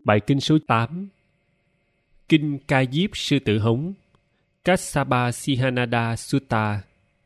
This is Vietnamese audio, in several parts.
Bài kinh số 8. Kinh Ca Diếp Sư Tử Hống, Kassapa Sihanada Sutta.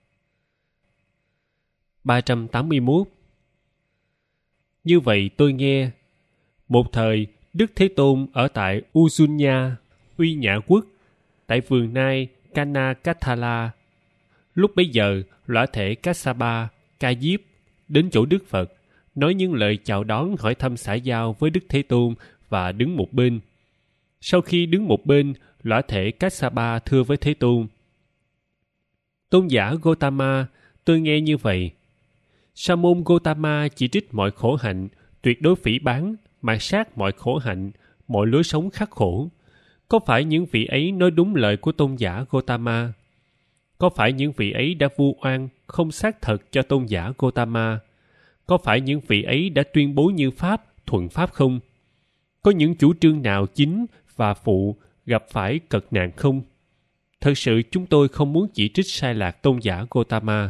381. Như vậy tôi nghe, một thời Đức Thế Tôn ở tại Usunya, Uy Nhã Quốc, tại vườn nai Kanakathala. Lúc bấy giờ, lõa thể Kassapa, Ca Diếp đến chỗ Đức Phật, nói những lời chào đón hỏi thăm xã giao với Đức Thế Tôn và đứng một bên. Sau khi đứng một bên, lõa thể Kassapa thưa với Thế Tôn: Tôn giả Gotama, tôi nghe như vậy. Sa môn Gotama chỉ trích mọi khổ hạnh, tuyệt đối phỉ báng, mạt sát mọi khổ hạnh, mọi lối sống khắc khổ. Có phải những vị ấy nói đúng lời của tôn giả Gotama? Có phải những vị ấy đã vu oan, không xác thật cho tôn giả Gotama? Có phải những vị ấy đã tuyên bố như Pháp, thuận Pháp không? Có những chủ trương nào chính và phụ gặp phải cật nạn không? Thật sự chúng tôi không muốn chỉ trích sai lạc tôn giả Gotama.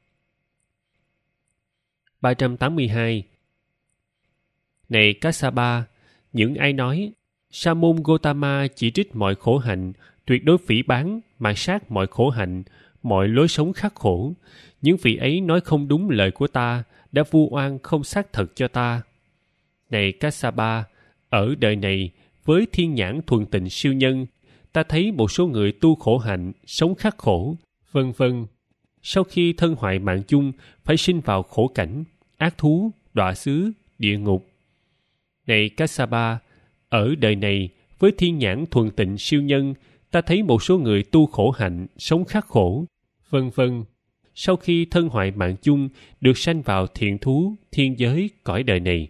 382. Này Kassapa, những ai nói Sa môn Gotama chỉ trích mọi khổ hạnh, tuyệt đối phỉ báng, mạt sát mọi khổ hạnh, mọi lối sống khắc khổ, những vị ấy nói không đúng lời của ta, đã vu oan không xác thật cho ta. Này Kassapa, ở đời này, với thiên nhãn thuần tịnh siêu nhân, ta thấy một số người tu khổ hạnh, sống khắc khổ, vân vân. Sau khi thân hoại mạng chung, phải sinh vào khổ cảnh, ác thú, đọa xứ, địa ngục. Này Kassapa, ở đời này, với thiên nhãn thuần tịnh siêu nhân, ta thấy một số người tu khổ hạnh, sống khắc khổ, vân vân. Sau khi thân hoại mạng chung, được sanh vào thiện thú, thiên giới, cõi đời này.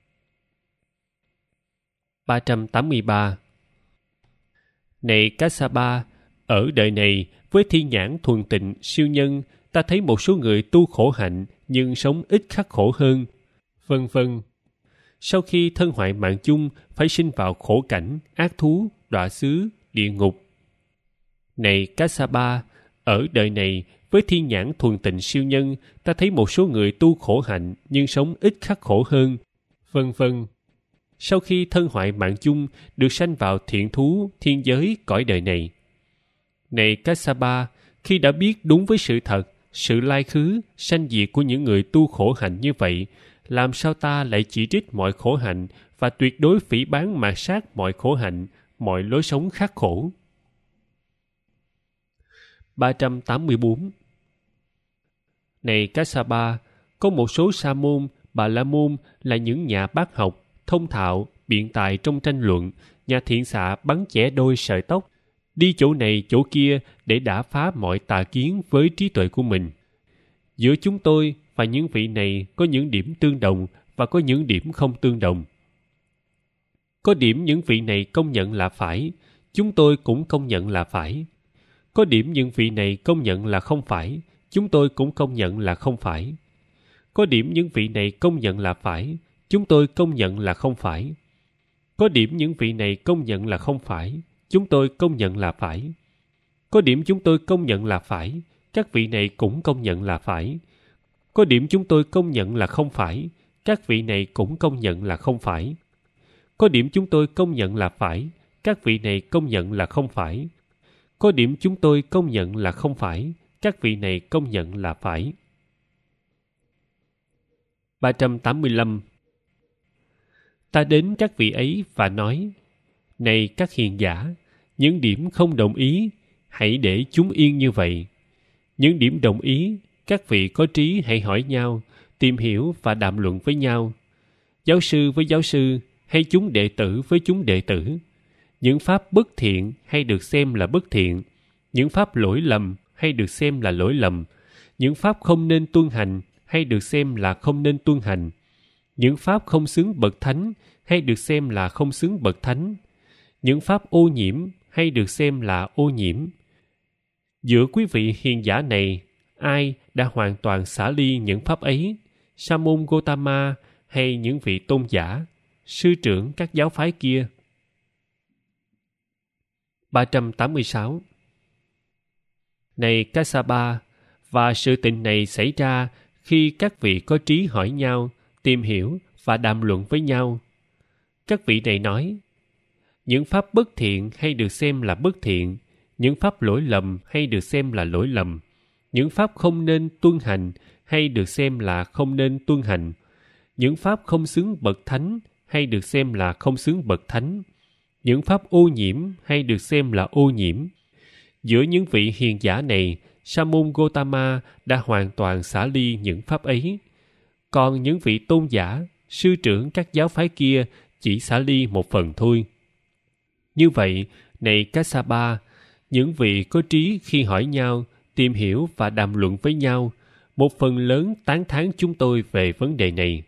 383. Này Kassapa, ở đời này, với thiên nhãn thuần tịnh siêu nhân, ta thấy một số người tu khổ hạnh nhưng sống ít khắc khổ hơn, vân vân. Sau khi thân hoại mạng chung, phải sinh vào khổ cảnh, ác thú, đọa xứ, địa ngục. Này Kassapa, ở đời này, với thiên nhãn thuần tịnh siêu nhân, ta thấy một số người tu khổ hạnh nhưng sống ít khắc khổ hơn, vân vân. Sau khi thân hoại mạng chung, được sanh vào thiện thú, thiên giới, cõi đời này. Này Kassapa, khi đã biết đúng với sự thật, sự lai khứ, sanh diệt của những người tu khổ hạnh như vậy, làm sao ta lại chỉ trích mọi khổ hạnh và tuyệt đối phỉ báng mạt sát mọi khổ hạnh, mọi lối sống khắc khổ? 384. Này Kassapa, có một số sa môn, bà la môn là những nhà bác học, thông thạo, biện tài trong tranh luận, nhà thiện xạ bắn chẻ đôi sợi tóc, đi chỗ này chỗ kia để đả phá mọi tà kiến với trí tuệ của mình. Giữa chúng tôi và những vị này có những điểm tương đồng và có những điểm không tương đồng. Có điểm những vị này công nhận là phải, chúng tôi cũng công nhận là phải. Có điểm những vị này công nhận là không phải, chúng tôi cũng công nhận là không phải. Có điểm những vị này công nhận là phải, chúng tôi công nhận là không phải. Có điểm những vị này công nhận là không phải, chúng tôi công nhận là phải. Có điểm chúng tôi công nhận là phải, các vị này cũng công nhận là phải. Có điểm chúng tôi công nhận là không phải, các vị này cũng công nhận là không phải. Có điểm chúng tôi công nhận là phải, các vị này công nhận là không phải. Có điểm chúng tôi công nhận là không phải, các vị này công nhận là phải. 385. Ta đến các vị ấy và nói: Này các hiền giả, những điểm không đồng ý, hãy để chúng yên như vậy. Những điểm đồng ý, các vị có trí hãy hỏi nhau, tìm hiểu và đàm luận với nhau. Giáo sư với giáo sư, hay chúng đệ tử với chúng đệ tử. Những pháp bất thiện hay được xem là bất thiện. Những pháp lỗi lầm hay được xem là lỗi lầm. Những pháp không nên tuân hành hay được xem là không nên tuân hành. Những pháp không xứng bậc thánh hay được xem là không xứng bậc thánh. Những pháp ô nhiễm hay được xem là ô nhiễm. Giữa quý vị hiền giả này, ai đã hoàn toàn xả ly những pháp ấy? Sa môn Gotama hay những vị tôn giả, sư trưởng các giáo phái kia? 386. Này Kassapa, và sự tình này xảy ra khi các vị có trí hỏi nhau, tìm hiểu và đàm luận với nhau. Các vị này nói, những pháp bất thiện hay được xem là bất thiện, những pháp lỗi lầm hay được xem là lỗi lầm, những pháp không nên tuân hành hay được xem là không nên tuân hành, những pháp không xứng bậc thánh hay được xem là không xứng bậc thánh, những pháp ô nhiễm hay được xem là ô nhiễm. Giữa những vị hiền giả này, Sa môn Gotama đã hoàn toàn xả ly những pháp ấy. Còn những vị tôn giả, sư trưởng các giáo phái kia chỉ xả ly một phần thôi. Như vậy, này Kassapa, những vị có trí khi hỏi nhau, tìm hiểu và đàm luận với nhau, một phần lớn tán thán chúng tôi về vấn đề này.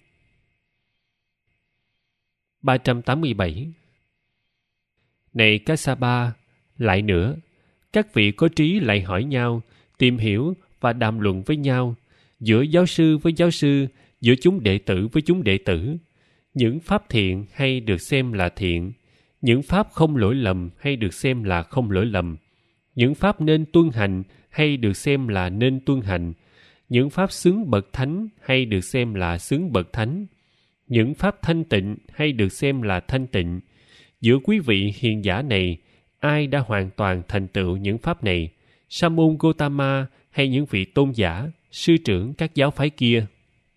387. Này Kassapa, lại nữa, các vị có trí lại hỏi nhau, tìm hiểu và đàm luận với nhau, giữa giáo sư với giáo sư, giữa chúng đệ tử với chúng đệ tử, những pháp thiện hay được xem là thiện, những pháp không lỗi lầm hay được xem là không lỗi lầm, những pháp nên tuân hành hay được xem là nên tuân hành, những pháp xứng bậc thánh hay được xem là xứng bậc thánh, những pháp thanh tịnh hay được xem là thanh tịnh. Giữa quý vị hiền giả này, ai đã hoàn toàn thành tựu những pháp này, Sa môn Gotama hay những vị tôn giả, sư trưởng các giáo phái kia?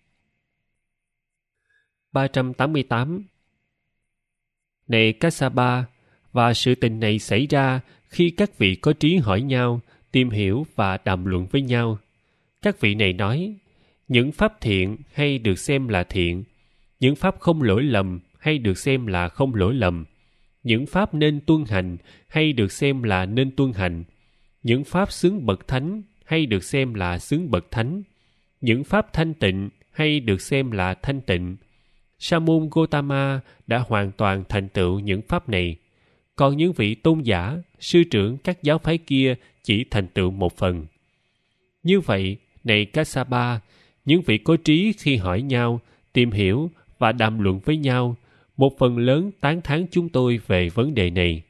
388. Này Kassapa, và sự tình này xảy ra khi các vị có trí hỏi nhau, tìm hiểu và đàm luận với nhau. Các vị này nói, những pháp thiện hay được xem là thiện, những pháp không lỗi lầm hay được xem là không lỗi lầm, những pháp nên tuân hành hay được xem là nên tuân hành, những pháp xứng bậc thánh hay được xem là xứng bậc thánh, những pháp thanh tịnh hay được xem là thanh tịnh. Sa môn Gotama đã hoàn toàn thành tựu những pháp này, còn những vị tôn giả, sư trưởng các giáo phái kia chỉ thành tựu một phần. Như vậy, này Kassapa, những vị có trí khi hỏi nhau, tìm hiểu và đàm luận với nhau, một phần lớn tán thán chúng tôi về vấn đề này.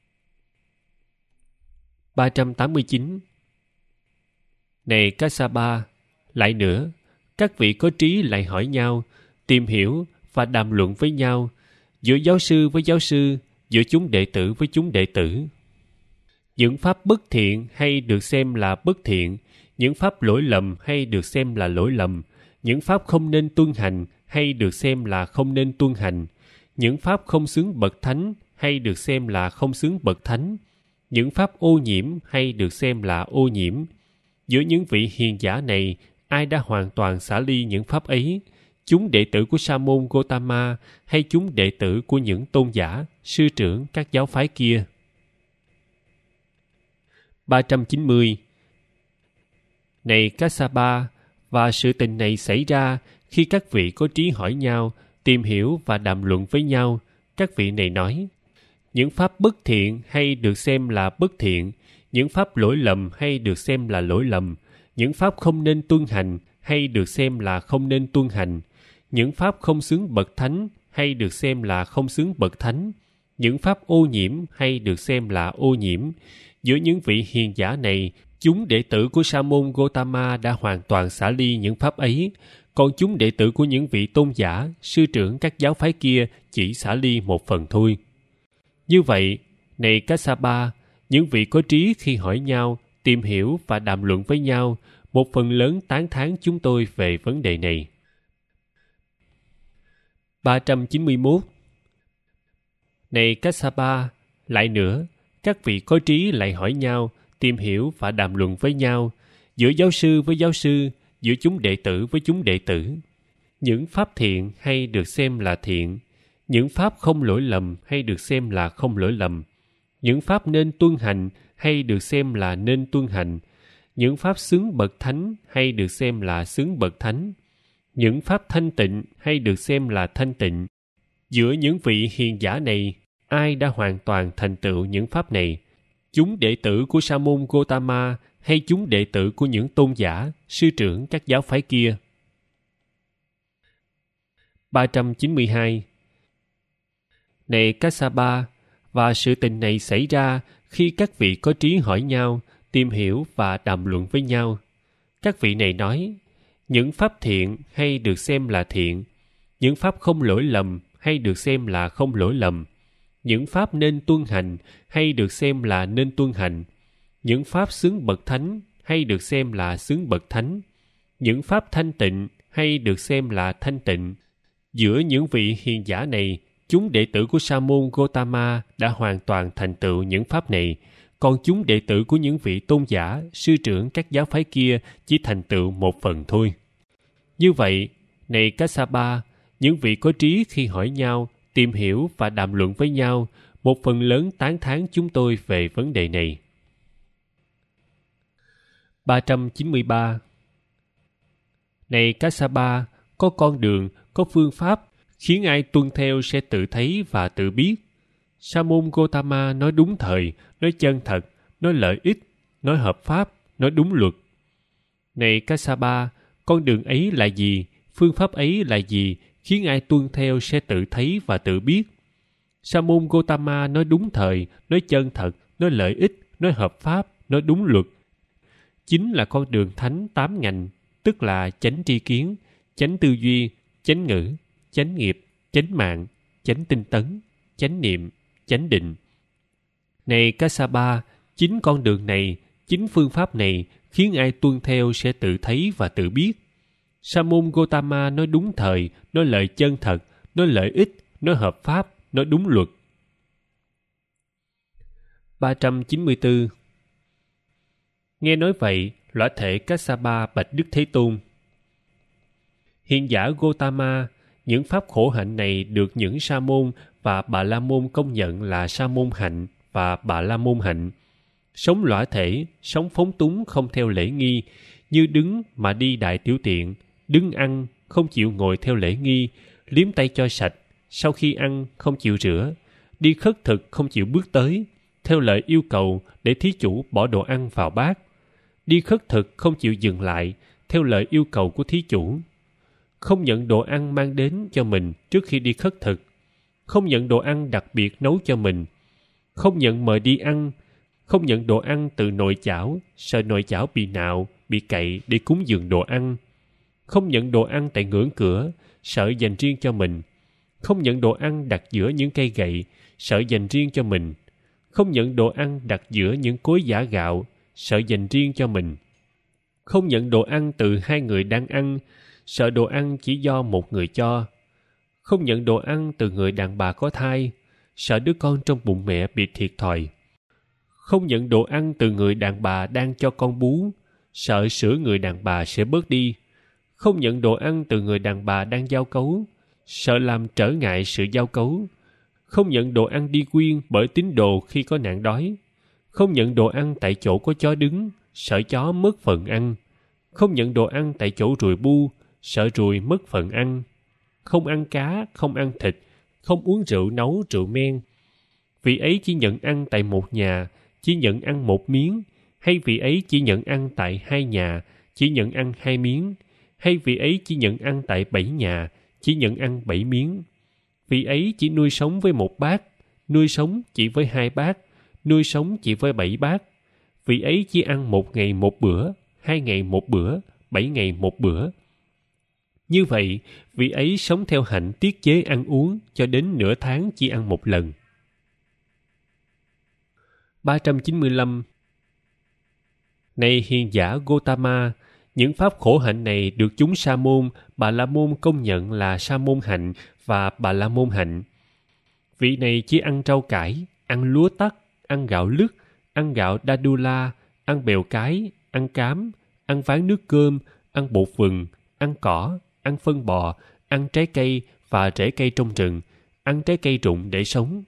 389. Này Kassapa, lại nữa, các vị có trí lại hỏi nhau, tìm hiểu và đàm luận với nhau, giữa giáo sư với giáo sư, giữa chúng đệ tử với chúng đệ tử. Những pháp bất thiện hay được xem là bất thiện, những pháp lỗi lầm hay được xem là lỗi lầm, những pháp không nên tuân hành hay được xem là không nên tuân hành, những pháp không xứng bậc thánh hay được xem là không xứng bậc thánh, những pháp ô nhiễm hay được xem là ô nhiễm. Giữa những vị hiền giả này, ai đã hoàn toàn xả ly những pháp ấy, chúng đệ tử của Sa môn Gotama hay chúng đệ tử của những tôn giả, sư trưởng các giáo phái kia? 390. Này Kassapa, và sự tình này xảy ra khi các vị có trí hỏi nhau, tìm hiểu và đàm luận với nhau. Các vị này nói, những pháp bất thiện hay được xem là bất thiện, những pháp lỗi lầm hay được xem là lỗi lầm, những pháp không nên tuân hành hay được xem là không nên tuân hành, những pháp không xứng bậc thánh hay được xem là không xứng bậc thánh, những pháp ô nhiễm hay được xem là ô nhiễm. Giữa những vị hiền giả này, chúng đệ tử của Sa môn Gotama đã hoàn toàn xả ly những pháp ấy, còn chúng đệ tử của những vị tôn giả, sư trưởng các giáo phái kia chỉ xả ly một phần thôi. Như vậy, này Kassapa, những vị có trí khi hỏi nhau, tìm hiểu và đàm luận với nhau, một phần lớn tán thán chúng tôi về vấn đề này. 391. Này Kassapa, lại nữa, các vị có trí lại hỏi nhau, tìm hiểu và đàm luận với nhau, giữa giáo sư với giáo sư, giữa chúng đệ tử với chúng đệ tử. Những pháp thiện hay được xem là thiện, những pháp không lỗi lầm hay được xem là không lỗi lầm, những pháp nên tuân hành hay được xem là nên tuân hành, những pháp xứng bậc thánh hay được xem là xứng bậc thánh, những pháp thanh tịnh hay được xem là thanh tịnh. Giữa những vị hiền giả này, ai đã hoàn toàn thành tựu những pháp này, chúng đệ tử của Sa môn Gotama hay chúng đệ tử của những tôn giả, sư trưởng các giáo phái kia? 392. Này Kassapa, và sự tình này xảy ra khi các vị có trí hỏi nhau, tìm hiểu và đàm luận với nhau. Các vị này nói, những pháp thiện hay được xem là thiện, những pháp không lỗi lầm hay được xem là không lỗi lầm, những pháp nên tuân hành hay được xem là nên tuân hành, những pháp xứng bậc thánh hay được xem là xứng bậc thánh, những pháp thanh tịnh hay được xem là thanh tịnh. Giữa những vị hiền giả này, chúng đệ tử của Sa môn Gotama đã hoàn toàn thành tựu những pháp này, còn chúng đệ tử của những vị tôn giả, sư trưởng các giáo phái kia chỉ thành tựu một phần thôi. Như vậy, này Kassapa, những vị có trí khi hỏi nhau, tìm hiểu và đàm luận với nhau, một phần lớn tán thán chúng tôi về vấn đề này. 393. Này Kassapa, có con đường, có phương pháp, khiến ai tuân theo sẽ tự thấy và tự biết. Sa môn Gotama nói đúng thời, nói chân thật, nói lợi ích, nói hợp pháp, nói đúng luật. Này Kassapa, con đường ấy là gì, phương pháp ấy là gì, khiến ai tuân theo sẽ tự thấy và tự biết. Sa môn Gotama nói đúng thời, nói chân thật, nói lợi ích, nói hợp pháp, nói đúng luật. Chính là con đường thánh 8 ngành, tức là chánh tri kiến, chánh tư duy, chánh ngữ, chánh nghiệp, chánh mạng, chánh tinh tấn, chánh niệm, chánh định. Này Kassapa, chính con đường này, chính phương pháp này khiến ai tuân theo sẽ tự thấy và tự biết. Sa môn Gotama nói đúng thời, nói lời chân thật, nói lợi ích, nói hợp pháp, nói đúng luật. 394. Nghe nói vậy, lõa thể Kassapa bạch Đức Thế Tôn: Hiền giả Gotama, những pháp khổ hạnh này được những sa môn và bà la môn công nhận là sa môn hạnh và bà la môn hạnh. Sống lõa thể, sống phóng túng không theo lễ nghi, như đứng mà đi đại tiểu tiện, đứng ăn không chịu ngồi theo lễ nghi, liếm tay cho sạch, sau khi ăn không chịu rửa, đi khất thực không chịu bước tới, theo lời yêu cầu để thí chủ bỏ đồ ăn vào bát, đi khất thực không chịu dừng lại, theo lời yêu cầu của thí chủ, không nhận đồ ăn mang đến cho mình trước khi đi khất thực, không nhận đồ ăn đặc biệt nấu cho mình, không nhận mời đi ăn, không nhận đồ ăn từ nội chảo, sợ nội chảo bị nạo, bị cậy để cúng dường đồ ăn, không nhận đồ ăn tại ngưỡng cửa, sợ dành riêng cho mình, không nhận đồ ăn đặt giữa những cây gậy, sợ dành riêng cho mình, không nhận đồ ăn đặt giữa những cối giã gạo, sợ dành riêng cho mình, không nhận đồ ăn từ hai người đang ăn, sợ đồ ăn chỉ do một người cho, không nhận đồ ăn từ người đàn bà có thai, sợ đứa con trong bụng mẹ bị thiệt thòi, không nhận đồ ăn từ người đàn bà đang cho con bú, sợ sữa người đàn bà sẽ bớt đi, không nhận đồ ăn từ người đàn bà đang giao cấu, sợ làm trở ngại sự giao cấu, không nhận đồ ăn đi quyên bởi tín đồ khi có nạn đói, không nhận đồ ăn tại chỗ có chó đứng, sợ chó mất phần ăn, không nhận đồ ăn tại chỗ ruồi bu, sợ ruồi mất phần ăn, không ăn cá, không ăn thịt, không uống rượu nấu rượu men. Vị ấy chỉ nhận ăn tại một nhà, chỉ nhận ăn một miếng, hay vị ấy chỉ nhận ăn tại hai nhà, chỉ nhận ăn hai miếng, hay vị ấy chỉ nhận ăn tại 7 nhà, chỉ nhận ăn 7 miếng. Vị ấy chỉ nuôi sống với một bát, nuôi sống chỉ với 2 bát, nuôi sống chỉ với 7 bát. Vị ấy chỉ ăn 1 ngày một bữa, 2 ngày một bữa, 7 ngày một bữa. Như vậy, vị ấy sống theo hạnh tiết chế ăn uống cho đến nửa tháng chỉ ăn một lần. 395. Này hiền giả Gotama, những pháp khổ hạnh này được chúng sa môn, bà la môn công nhận là sa môn hạnh và bà la môn hạnh. Vị này chỉ ăn rau cải, ăn lúa tắc, ăn gạo lứt, ăn gạo dadula, ăn bèo cái, ăn cám, ăn ván nước cơm, ăn bột vừng, ăn cỏ, ăn phân bò, ăn trái cây và rễ cây trong rừng, ăn trái cây rụng để sống.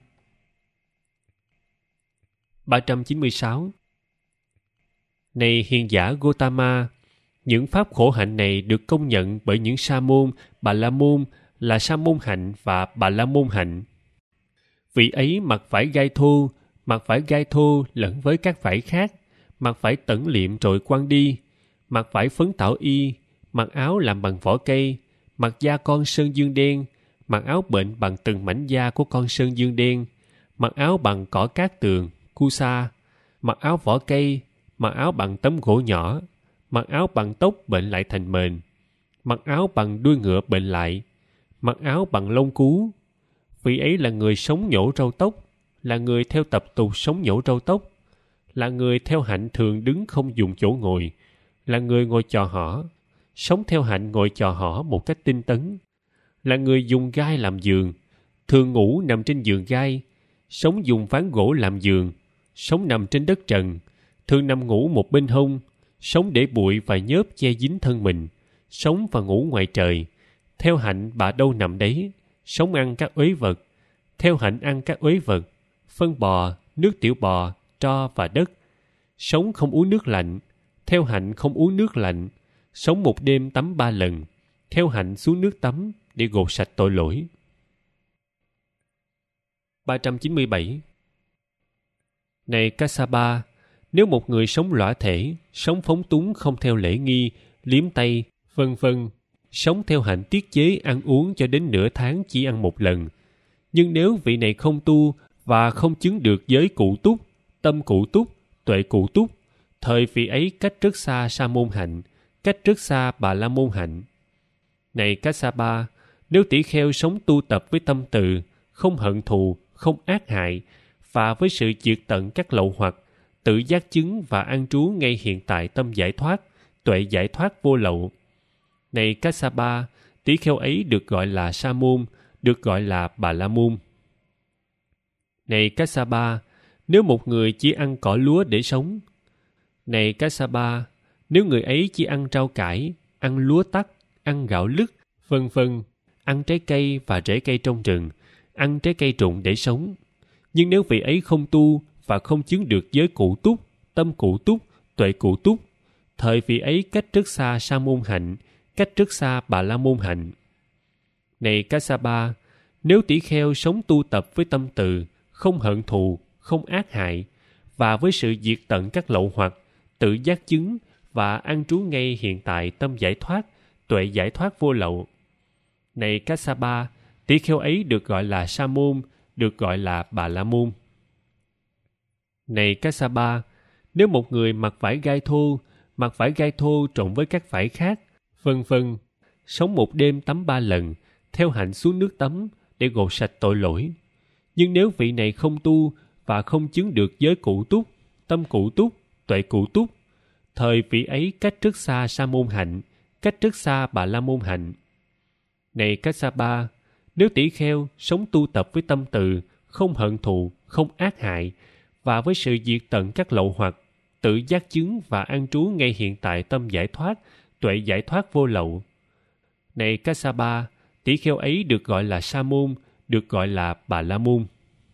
396. Này hiền giả Gotama, những pháp khổ hạnh này được công nhận bởi những sa môn, bà la môn là sa môn hạnh và bà la môn hạnh. Vị ấy mặc vải gai thô lẫn với các vải khác, mặc vải tẩn liệm rồi quăng đi, mặc vải phấn tảo y, mặc áo làm bằng vỏ cây, mặc da con sơn dương đen, mặc áo bệnh bằng từng mảnh da của con sơn dương đen, mặc áo bằng cỏ cát tường, kusa, mặc áo vỏ cây, mặc áo bằng tấm gỗ nhỏ, mặc áo bằng tóc bệnh lại thành mền, mặc áo bằng đuôi ngựa bệnh lại, mặc áo bằng lông cú, vị ấy là người sống nhổ râu tóc, là người theo tập tục sống nhổ râu tóc, là người theo hạnh thường đứng không dùng chỗ ngồi, là người ngồi chò hỏ, sống theo hạnh ngồi chò hỏ một cách tinh tấn, là người dùng gai làm giường, thường ngủ nằm trên giường gai, sống dùng ván gỗ làm giường, sống nằm trên đất trần, thường nằm ngủ một bên hông, sống để bụi và nhớp che dính thân mình, sống và ngủ ngoài trời, theo hạnh bà đâu nằm đấy, sống ăn các uế vật, theo hạnh ăn các uế vật, phân bò, nước tiểu bò, tro và đất, sống không uống nước lạnh, theo hạnh không uống nước lạnh, sống một đêm tắm 3 lần, theo hạnh xuống nước tắm để gột sạch tội lỗi. 397. Này Kassapa, nếu một người sống lõa thể, sống phóng túng không theo lễ nghi, liếm tay, vân vân, sống theo hạnh tiết chế ăn uống cho đến nửa tháng chỉ ăn một lần, nhưng nếu vị này không tu và không chứng được giới cụ túc, tâm cụ túc, tuệ cụ túc, thời vị ấy cách rất xa sa môn hạnh, cách rất xa bà la môn hạnh. Này Kassapa, nếu tỷ kheo sống tu tập với tâm từ, không hận thù, không ác hại, và với sự diệt tận các lậu hoặc, tự giác chứng và an trú ngay hiện tại tâm giải thoát, tuệ giải thoát vô lậu. Này Kassapa, tỷ kheo ấy được gọi là sa môn, được gọi là bà la môn. Này Kassapa, nếu một người chỉ ăn cỏ lúa để sống. Này Kassapa, nếu người ấy chỉ ăn rau cải, ăn lúa tắc, ăn gạo lứt, vân vân, ăn trái cây và rễ cây trong rừng, ăn trái cây rụng để sống. Nhưng nếu vị ấy không tu và không chứng được giới cụ túc, tâm cụ túc, tuệ cụ túc, thời vị ấy cách rất xa sa môn hạnh, cách rất xa bà la môn hạnh. Này Kassapa, nếu tỷ kheo sống tu tập với tâm từ, không hận thù, không ác hại, và với sự diệt tận các lậu hoặc, tự giác chứng và an trú ngay hiện tại tâm giải thoát, tuệ giải thoát vô lậu. Này Kassapa, tỷ kheo ấy được gọi là sa môn, được gọi là bà la môn. Này Kassapa, nếu một người mặc vải gai thô trộn với các vải khác, vân vân, sống một đêm tắm 3 lần, theo hạnh xuống nước tắm để gột sạch tội lỗi. Nhưng nếu vị này không tu và không chứng được giới cụ túc, tâm cụ túc, tuệ cụ túc, thời vị ấy cách rất xa sa môn hạnh, cách rất xa bà la môn hạnh. Này Kassapa, nếu tỷ kheo sống tu tập với tâm từ, không hận thù, không ác hại, và với sự diệt tận các lậu hoặc, tự giác chứng và an trú ngay hiện tại tâm giải thoát, tuệ giải thoát vô lậu. Này Kassapa, tỷ kheo ấy được gọi là sa môn, được gọi là bà la môn.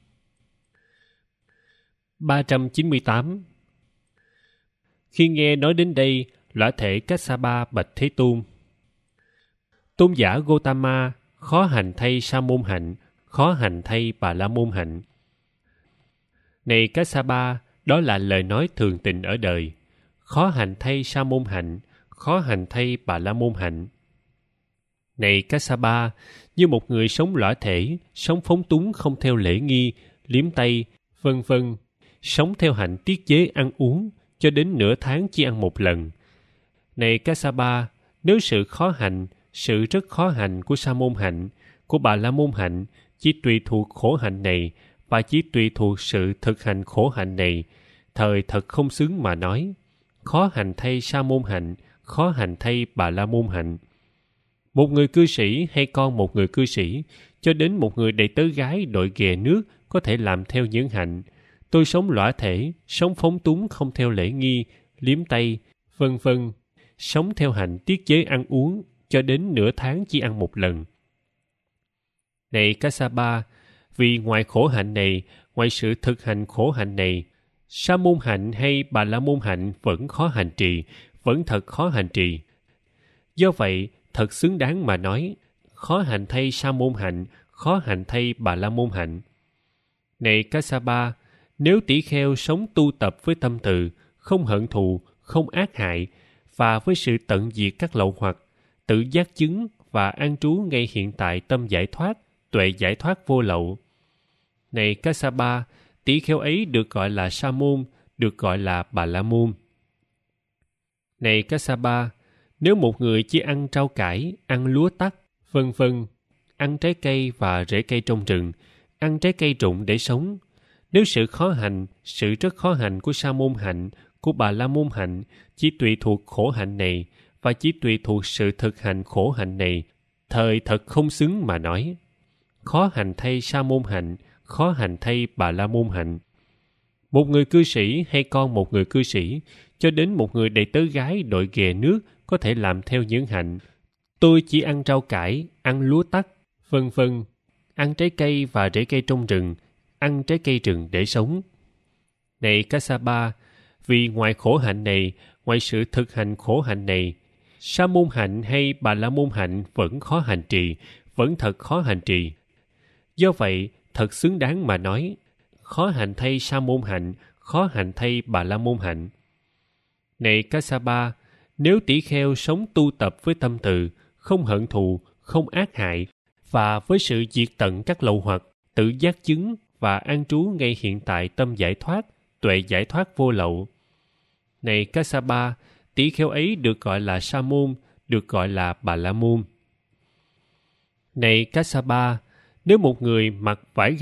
398. Khi nghe nói đến đây, lõa thể Kassapa bạch Thế Tôn: Tôn giả Gotama, khó hành thay sa môn hạnh, khó hành thay bà la môn hạnh. Này Kassapa, đó là lời nói thường tình ở đời. Khó hành thay sa môn hạnh, khó hành thay bà la môn hạnh. Này Kassapa, như một người sống lõa thể, sống phóng túng không theo lễ nghi, liếm tay, vân vân, sống theo hạnh tiết chế ăn uống, cho đến nửa tháng chỉ ăn một lần. Này Kassapa, nếu sự khó hành, sự rất khó hành của sa môn hạnh, của bà la môn hạnh chỉ tùy thuộc khổ hạnh này và chỉ tùy thuộc sự thực hành khổ hạnh này, thời thật không xứng mà nói. Khó hành thay sa môn hạnh, khó hành thay bà la môn hạnh. Một người cư sĩ hay con một người cư sĩ, cho đến một người đầy tớ gái đội ghè nước có thể làm theo những hạnh. Tôi sống lõa thể, sống phóng túng không theo lễ nghi, liếm tay, vân vân, sống theo hạnh tiết chế ăn uống, cho đến nửa tháng chỉ ăn một lần. Này Kassapa, vì ngoài khổ hạnh này, ngoài sự thực hành khổ hạnh này, sa môn hạnh hay bà la môn hạnh vẫn khó hành trì, vẫn thật khó hành trì. Do vậy, thật xứng đáng mà nói, khó hành thay sa môn hạnh, khó hành thay bà la môn hạnh. Này Kassapa, nếu tỷ kheo sống tu tập với tâm từ, không hận thù, không ác hại, và với sự tận diệt các lậu hoặc, tự giác chứng và an trú ngay hiện tại tâm giải thoát, tuệ giải thoát vô lậu. Này Kassapa, tỷ kheo ấy được gọi là sa môn, được gọi là bà la môn. Này Kassapa, nếu một người chỉ ăn rau cải, ăn lúa tắc, vân vân, ăn trái cây và rễ cây trong rừng, ăn trái cây rụng để sống. Nếu sự khó hành, sự rất khó hành của Sa môn hạnh, của Bà La môn hạnh chỉ tùy thuộc khổ hạnh này và chỉ tùy thuộc sự thực hành khổ hạnh này, thời thật không xứng mà nói. Khó hành thay Sa môn hạnh, khó hành thay Bà La môn hạnh. Một người cư sĩ hay con một người cư sĩ, cho đến một người đầy tớ gái đội ghè nước có thể làm theo những hạnh. Tôi chỉ ăn rau cải, ăn lúa tắc, vân vân, ăn trái cây và rễ cây trong rừng, ăn trái cây rừng để sống. Này Kassapa, vì ngoài khổ hạnh này, ngoài sự thực hành khổ hạnh này, Sa môn hạnh hay Bà La môn hạnh vẫn khó hành trì, vẫn thật khó hành trì. Do vậy, thật xứng đáng mà nói, khó hành thay Sa môn hạnh, khó hành thay Bà La môn hạnh. Này Kassapa, nếu tỷ kheo sống tu tập với tâm từ, không hận thù, không ác hại, và với sự diệt tận các lậu hoặc, tự giác chứng và an trú ngay hiện tại tâm giải thoát, tuệ giải thoát vô lậu. Này Kassapa, tỷ kheo ấy được gọi là Sa môn, được gọi là Bà La môn. Này Kassapa, nếu một người mặc vải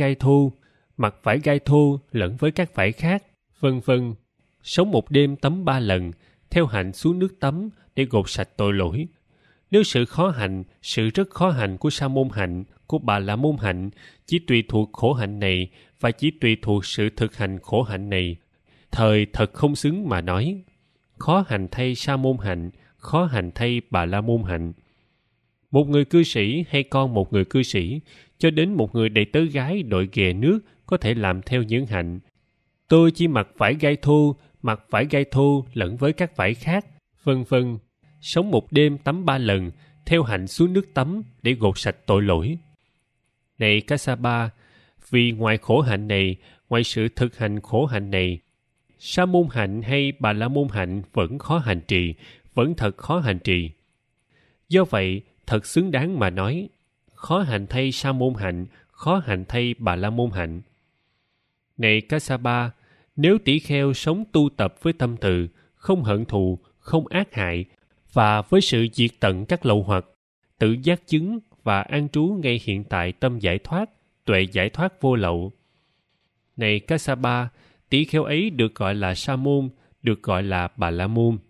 gai thô lẫn với các vải khác, vân vân, sống một đêm tắm 3 lần, theo hạnh xuống nước tắm để gột sạch tội lỗi. Nếu sự khó hành, sự rất khó hành của Sa môn hạnh, của Bà La môn hạnh chỉ tùy thuộc khổ hạnh này và chỉ tùy thuộc sự thực hành khổ hạnh này, thời thật không xứng mà nói. Khó hành thay Sa môn hạnh, khó hành thay Bà La môn hạnh. Một người cư sĩ hay con một người cư sĩ, cho đến một người đầy tớ gái đội ghè nước có thể làm theo những hạnh. Tôi chỉ mặc vải gai thô lẫn với các vải khác, vân vân, sống một đêm tắm 3 lần, theo hạnh xuống nước tắm để gột sạch tội lỗi. Này Kassapa, vì ngoài khổ hạnh này, ngoài sự thực hành khổ hạnh này, Sa môn hạnh hay Bà La môn hạnh vẫn khó hành trì, vẫn thật khó hành trì. Do vậy, thật xứng đáng mà nói, khó hành thay Sa môn hạnh, khó hành thay Bà La môn hạnh. Này Kassapa, nếu tỷ kheo sống tu tập với tâm từ, không hận thù, không ác hại, và với sự diệt tận các lậu hoặc, tự giác chứng và an trú ngay hiện tại tâm giải thoát, tuệ giải thoát vô lậu. Này Kassapa, tỷ kheo ấy được gọi là Sa môn, được gọi là Bà La môn.